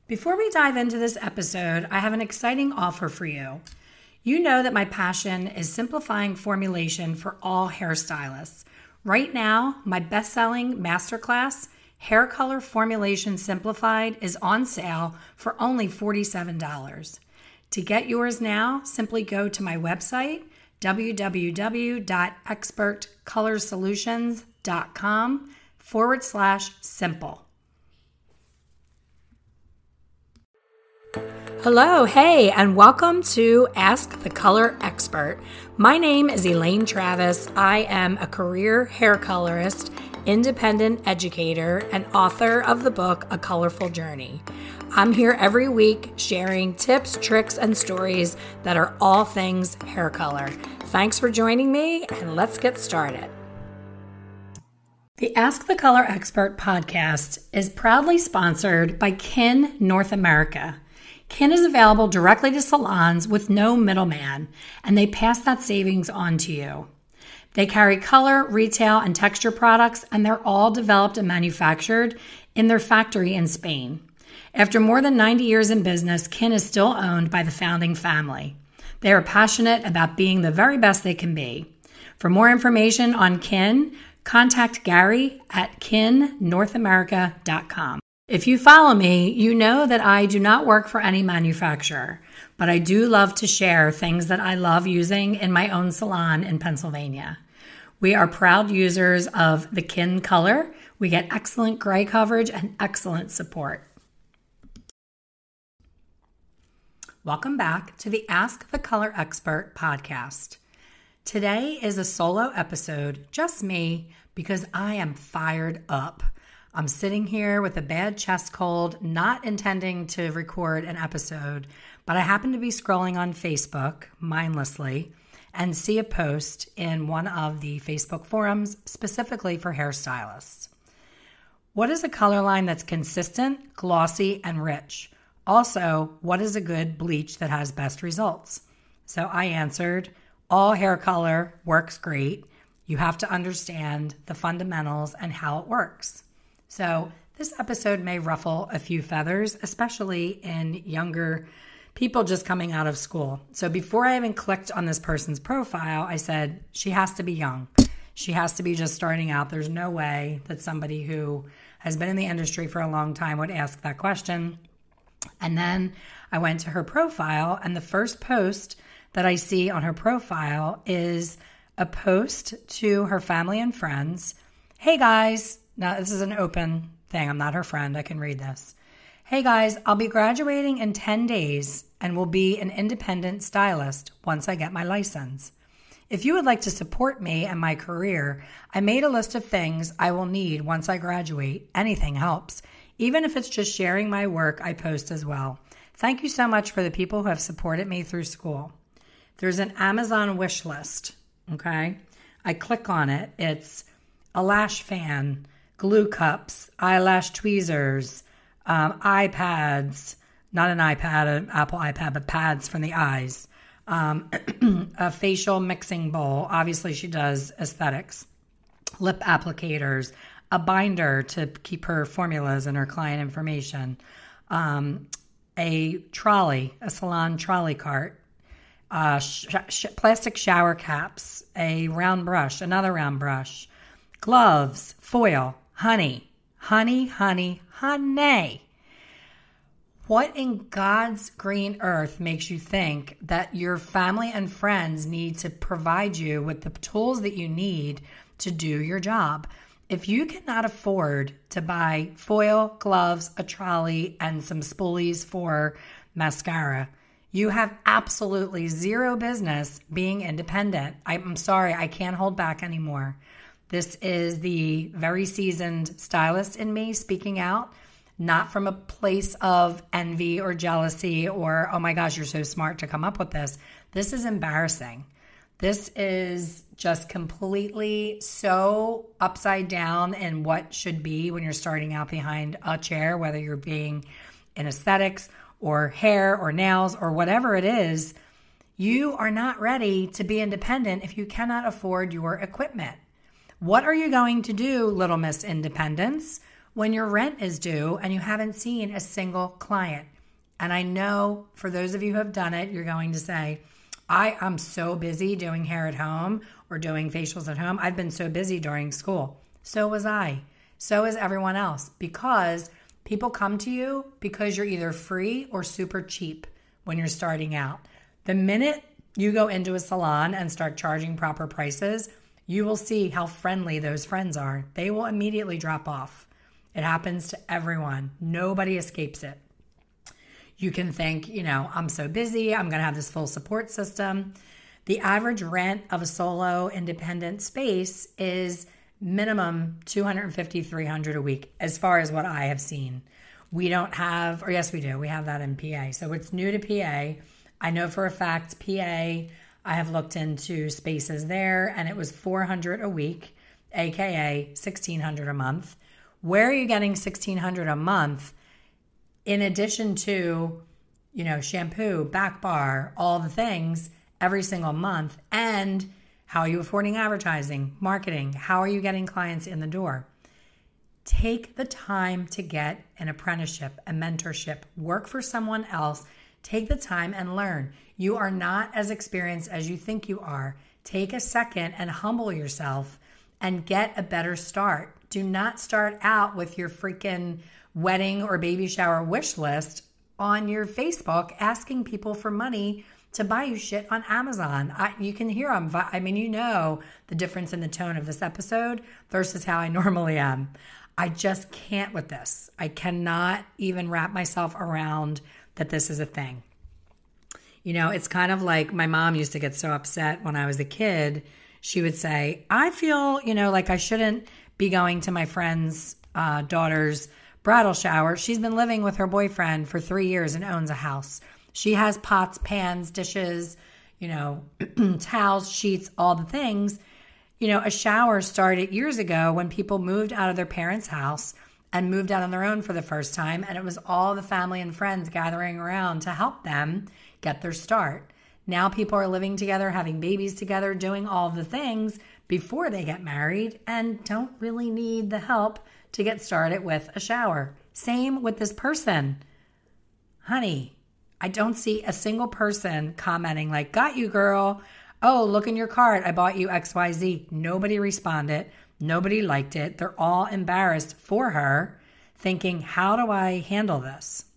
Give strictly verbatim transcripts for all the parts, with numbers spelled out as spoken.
Before we dive into this episode, I have an exciting offer for you. You know that my passion is simplifying formulation for all hairstylists. Right now, my best-selling masterclass, Hair Color Formulation Simplified, is on sale for only forty-seven dollars. To get yours now, simply go to my website, www.expertcolorsolutions.com forward slash simple. Hello, hey, and welcome to Ask the Color Expert. My name is Elaine Travis. I am a career hair colorist, independent educator, and author of the book, A Colorful Journey. I'm here every week sharing tips, tricks, and stories that are all things hair color. Thanks for joining me, and let's get started. The Ask the Color Expert podcast is proudly sponsored by Kin North America. Kin is available directly to salons with no middleman, and they pass that savings on to you. They carry color, retail, and texture products, and they're all developed and manufactured in their factory in Spain. After more than ninety years in business, Kin is still owned by the founding family. They are passionate about being the very best they can be. For more information on Kin, contact Gary at kin north america dot com. If you follow me, you know that I do not work for any manufacturer, but I do love to share things that I love using in my own salon in Pennsylvania. We are proud users of the Kin color. We get excellent gray coverage and excellent support. Welcome back to the Ask the Color Expert podcast. Today is a solo episode, just me, because I am fired up. I'm sitting here with a bad chest cold, not intending to record an episode, but I happen to be scrolling on Facebook mindlessly and see a post in one of the Facebook forums specifically for hairstylists. What is a color line that's consistent, glossy, and rich? Also, what is a good bleach that has best results? So I answered, all hair color works great. You have to understand the fundamentals and how it works. So this episode may ruffle a few feathers, especially in younger people just coming out of school. So before I even clicked on this person's profile, I said, she has to be young. She has to be just starting out. There's no way that somebody who has been in the industry for a long time would ask that question. And then I went to her profile, and the first post that I see on her profile is a post to her family and friends. Hey guys, now this is an open thing. I'm not her friend. I can read this. Hey guys, I'll be graduating in ten days and will be an independent stylist once I get my license. If you would like to support me and my career, I made a list of things I will need once I graduate. Anything helps. Even if it's just sharing my work, I post as well. Thank you so much for the people who have supported me through school. There's an Amazon wish list, okay? I click on it. It's a lash fan, glue cups, eyelash tweezers, um, iPads, not an iPad, an Apple iPad, but pads from the eyes, um, a facial mixing bowl. Obviously, she does aesthetics, lip applicators, a binder to keep her formulas and her client information, um, a trolley, a salon trolley cart, uh, sh- sh- plastic shower caps, a round brush, another round brush, gloves, foil, honey, honey, honey, honey. What in God's green earth makes you think that your family and friends need to provide you with the tools that you need to do your job? If you cannot afford to buy foil, gloves, a trolley, and some spoolies for mascara, you have absolutely zero business being independent. I'm sorry, I can't hold back anymore. This is the very seasoned stylist in me speaking out, not from a place of envy or jealousy or, oh my gosh, you're so smart to come up with this. This is embarrassing. This is just completely so upside down in what should be when you're starting out behind a chair, whether you're being in aesthetics or hair or nails or whatever it is. You are not ready to be independent if you cannot afford your equipment. What are you going to do, Little Miss Independence, when your rent is due and you haven't seen a single client. And I know for those of you who have done it, you're going to say, I am so busy doing hair at home or doing facials at home. I've been so busy during school. So was I. So is everyone else, because people come to you because you're either free or super cheap when you're starting out. The minute you go into a salon and start charging proper prices, you will see how friendly those friends are. They will immediately drop off. It happens to everyone. Nobody escapes it. You can think, you know, I'm so busy, I'm going to have this full support system. The average rent of a solo independent space is minimum two hundred fifty dollars, three hundred dollars a week, as far as what I have seen. We don't have, or yes, we do. We have that in P A. So it's new to P A. I know for a fact, P A, I have looked into spaces there, and it was four hundred dollars a week, A K A sixteen hundred dollars a month. Where are you getting sixteen hundred dollars a month in addition to, you know, shampoo, back bar, all the things every single month? And how are you affording advertising, marketing? How are you getting clients in the door? Take the time to get an apprenticeship, a mentorship, work for someone else. Take the time and learn. You are not as experienced as you think you are. Take a second and humble yourself and get a better start. Do not start out with your freaking wedding or baby shower wish list on your Facebook asking people for money to buy you shit on Amazon. I, you can hear them. I mean, you know the difference in the tone of this episode versus how I normally am. I just can't with this. I cannot even wrap myself around that this is a thing. You know, it's kind of like my mom used to get so upset when I was a kid. She would say, I feel, you know, like I shouldn't be going to my friend's uh, daughter's bridal shower. She's been living with her boyfriend for three years and owns a house. She has pots, pans, dishes, you know, towels, sheets, all the things. You know, a shower started years ago when people moved out of their parents' house and moved out on their own for the first time. And it was all the family and friends gathering around to help them get their start. Now people are living together, having babies together, doing all the things before they get married and don't really need the help to get started with a shower. Same with this person. Honey, I don't see a single person commenting like, got you, girl. Oh, look in your cart. I bought you X Y Z. Nobody responded. Nobody liked it. They're all embarrassed for her, thinking, how do I handle this?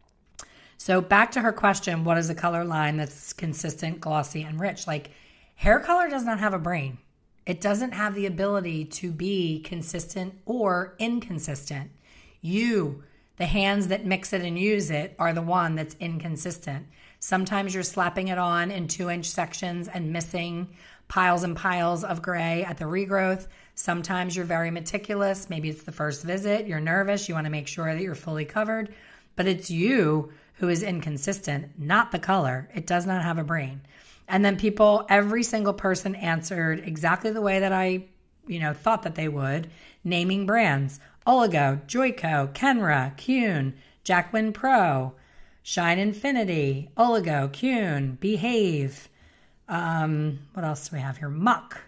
So back to her question, what is the color line that's consistent, glossy, and rich? Like, hair color does not have a brain. It doesn't have the ability to be consistent or inconsistent. You, the hands that mix it and use it, are the one that's inconsistent. Sometimes you're slapping it on in two-inch sections and missing piles and piles of gray at the regrowth. Sometimes you're very meticulous. Maybe it's the first visit. You're nervous. You want to make sure that you're fully covered. But it's you who is inconsistent, not the color. It does not have a brain. And then people, every single person answered exactly the way that I, you know, thought that they would, naming brands. Oligo, Joico, Kenra, Kuhn, Jacqueline Pro, Shine Infinity, Oligo, Kuhn, Behave. Um, what else do we have here? Muck.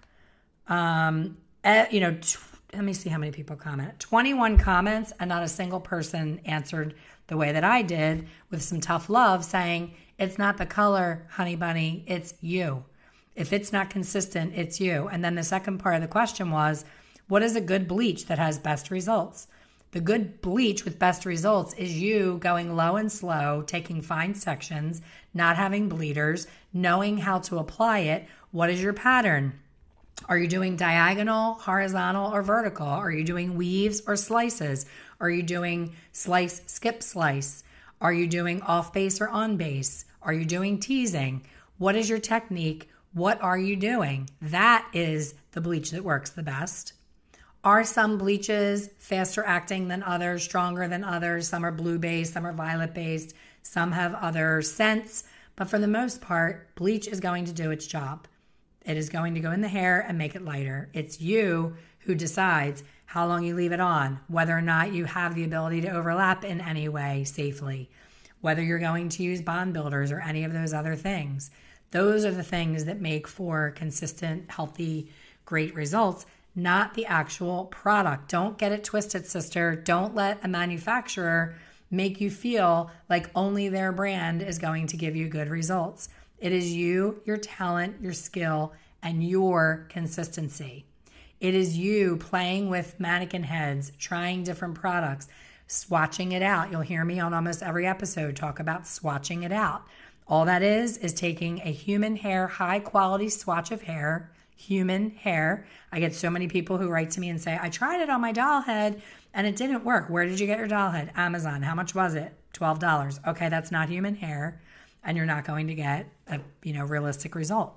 Um, eh, you know, t- let me see how many people comment. twenty-one comments, and not a single person answered the way that I did, with some tough love, saying, it's not the color, honey bunny, it's you. If it's not consistent, it's you. And then the second part of the question was, what is a good bleach that has best results? The good bleach with best results is you going low and slow, taking fine sections, not having bleeders, knowing how to apply it. What is your pattern? Are you doing diagonal, horizontal, or vertical? Are you doing weaves or slices? Are you doing slice, skip, slice? Are you doing off base or on base? Are you doing teasing? What is your technique? What are you doing? That is the bleach that works the best. Are some bleaches faster acting than others, stronger than others? Some are blue based, some are violet based, some have other scents. But for the most part, bleach is going to do its job. It is going to go in the hair and make it lighter. It's you who decides how long you leave it on, whether or not you have the ability to overlap in any way safely, whether you're going to use bond builders or any of those other things. Those are the things that make for consistent, healthy, great results, not the actual product. Don't get it twisted, sister. Don't let a manufacturer make you feel like only their brand is going to give you good results. It is you, your talent, your skill, and your consistency. It is you playing with mannequin heads, trying different products, swatching it out. You'll hear me on almost every episode talk about swatching it out. All that is is taking a human hair, high quality swatch of hair, human hair. I get so many people who write to me and say, I tried it on my doll head and it didn't work. Where did you get your doll head? Amazon. How much was it? twelve dollars. Okay, that's not human hair, and you're not going to get a, you know, realistic result.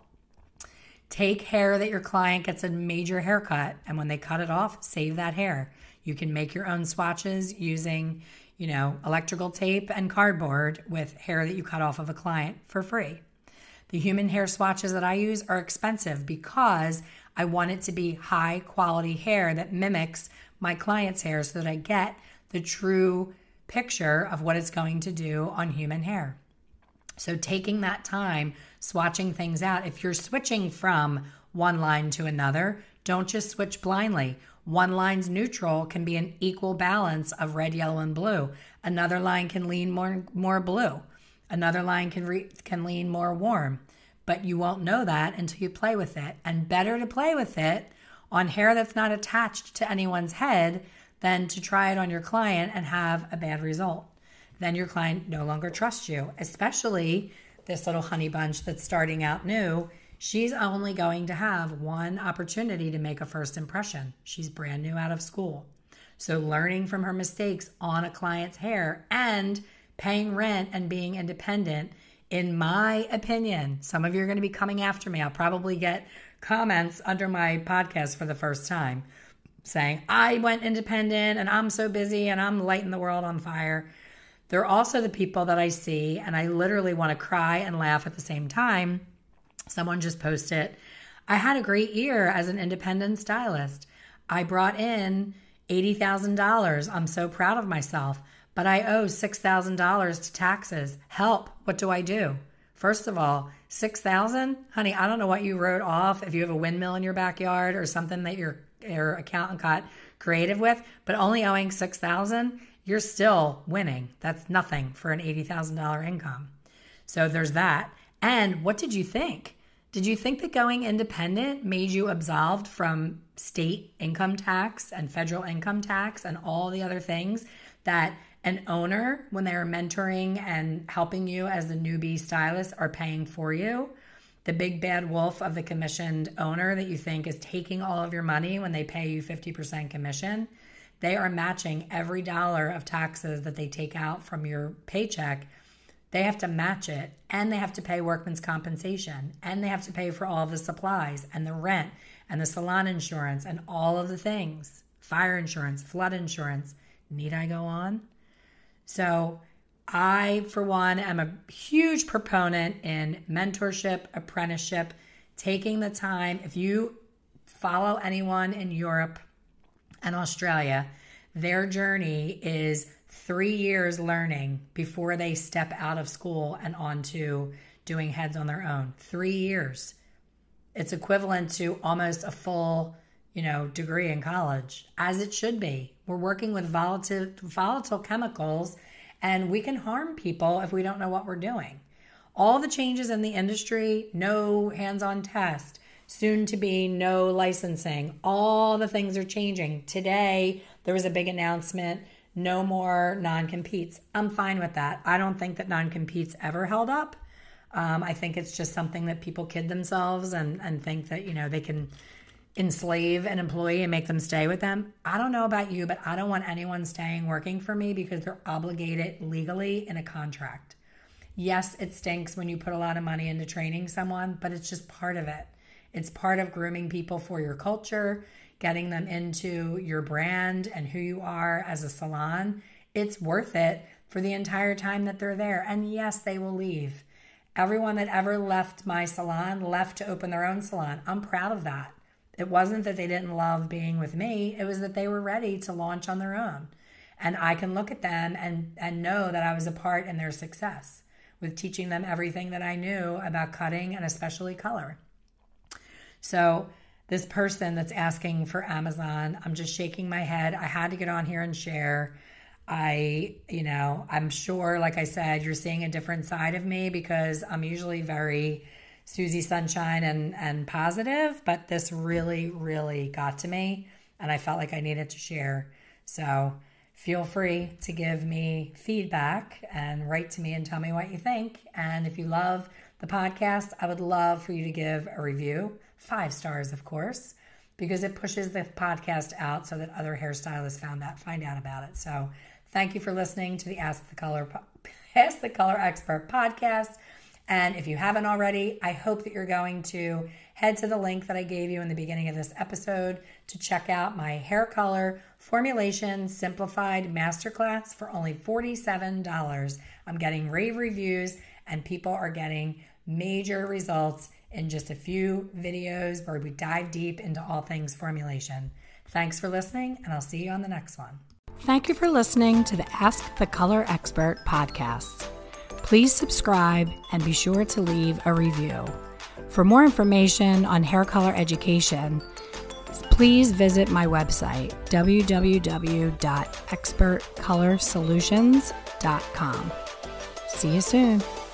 Take hair that your client gets a major haircut, and when they cut it off, save that hair. You can make your own swatches using, you know, electrical tape and cardboard with hair that you cut off of a client for free. The human hair swatches that I use are expensive because I want it to be high quality hair that mimics my client's hair so that I get the true picture of what it's going to do on human hair. So taking that time, swatching things out. If you're switching from one line to another, don't just switch blindly. One line's neutral can be an equal balance of red, yellow, and blue. Another line can lean more, more blue. Another line can re- can lean more warm. But you won't know that until you play with it. And better to play with it on hair that's not attached to anyone's head than to try it on your client and have a bad result. Then your client no longer trusts you, especially this little honey bunch that's starting out new. She's only going to have one opportunity to make a first impression. She's brand new out of school. So learning from her mistakes on a client's hair and paying rent and being independent, in my opinion, some of you are going to be coming after me. I'll probably get comments under my podcast for the first time saying, I went independent and I'm so busy and I'm lighting the world on fire. They're also the people that I see, and I literally want to cry and laugh at the same time. Someone just posted, I had a great year as an independent stylist. I brought in eighty thousand dollars. I'm so proud of myself, but I owe six thousand dollars to taxes. Help. What do I do? First of all, six thousand dollars? Honey, I don't know what you wrote off, if you have a windmill in your backyard or something that your, your accountant got creative with, but only owing six thousand dollars, you're still winning. That's nothing for an eighty thousand dollars income. So there's that. And what did you think? Did you think that going independent made you absolved from state income tax and federal income tax and all the other things that an owner, when they are mentoring and helping you as the newbie stylist, are paying for you? The big bad wolf of the commissioned owner that you think is taking all of your money when they pay you fifty percent commission, they are matching every dollar of taxes that they take out from your paycheck. They have to match it, and they have to pay workman's compensation, and they have to pay for all of the supplies and the rent and the salon insurance and all of the things, fire insurance, flood insurance. Need I go on? So I, for one, am a huge proponent in mentorship, apprenticeship, taking the time. If you follow anyone in Europe and Australia, their journey is three years learning before they step out of school and onto doing heads on their own. Three years. It's equivalent to almost a full, you know, degree in college, as it should be. We're working with volatile, volatile chemicals, and we can harm people if we don't know what we're doing. All the changes in the industry, no hands-on test, soon to be no licensing, all the things are changing. Today, there was a big announcement, no more non-competes. I'm fine with that. I don't think that non-competes ever held up. Um, I think it's just something that people kid themselves and, and think that, you know, they can enslave an employee and make them stay with them. I don't know about you, but I don't want anyone staying working for me because they're obligated legally in a contract. Yes, it stinks when you put a lot of money into training someone, but it's just part of it. It's part of grooming people for your culture, getting them into your brand and who you are as a salon. It's worth it for the entire time that they're there. And yes, they will leave. Everyone that ever left my salon left to open their own salon. I'm proud of that. It wasn't that they didn't love being with me. It was that they were ready to launch on their own. And I can look at them and, and know that I was a part in their success with teaching them everything that I knew about cutting and especially color. So this person that's asking for Amazon, I'm just shaking my head. I had to get on here and share. I, you know, I'm sure, like I said, you're seeing a different side of me because I'm usually very Susie Sunshine and, and positive, but this really, really got to me and I felt like I needed to share. So feel free to give me feedback and write to me and tell me what you think. And if you love the podcast, I would love for you to give a review, five stars, of course, because it pushes the podcast out so that other hairstylists found out, find out about it. So thank you for listening to the Ask the Color, Ask the Color Expert podcast. And if you haven't already, I hope that you're going to head to the link that I gave you in the beginning of this episode to check out my hair color formulation simplified masterclass for only forty-seven dollars. I'm getting rave reviews and people are getting major results in just a few videos where we dive deep into all things formulation. Thanks for listening, and I'll see you on the next one. Thank you for listening to the Ask the Color Expert podcast. Please subscribe and be sure to leave a review. For more information on hair color education, please visit my website, w w w dot expert color solutions dot com. See you soon.